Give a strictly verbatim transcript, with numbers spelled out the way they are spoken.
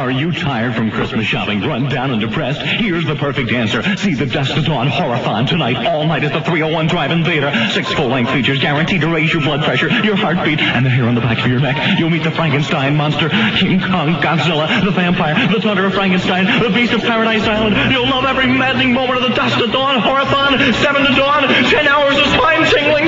Are you tired from Christmas shopping, run down and depressed? Here's the perfect answer. See the Dusk to Dawn Horrorthon tonight, all night at the three oh one Drive-In Theater. Six full-length features guaranteed to raise your blood pressure, your heartbeat, and the hair on the back of your neck. You'll meet the Frankenstein monster, King Kong, Godzilla, the vampire, the daughter of Frankenstein, the beast of Paradise Island. You'll love every maddening moment of the Dusk to Dawn Horrorthon. Seven to dawn, ten hours of spine tingling.